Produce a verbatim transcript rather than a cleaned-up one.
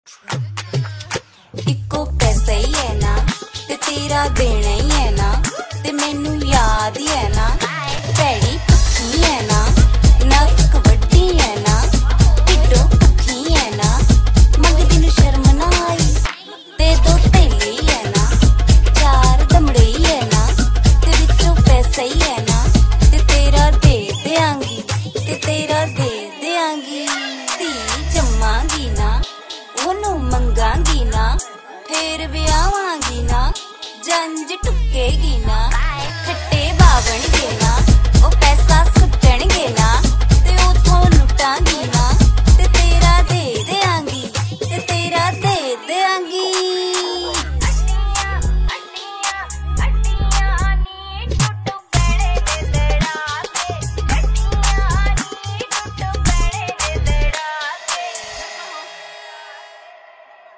eco पैसा ही है ना ते तेरा देना ही है ना ते मैनू याद ही है ना भैड़ी पक्की है ना नक वड्डी है ना ढिडों पक्की है ना मंगदी नूं शर्म ना आई ते दो थैली है ना चार दमड़े ही है ना ते विचों पैसा ही है ना ते तेरा दे देंगी ते तेरा दे देंगी धी जम्मांगी ना ओनू मंगांगी ना फिर ब्याहांगी ना जंज टुकेगी ना खट्टे बावन के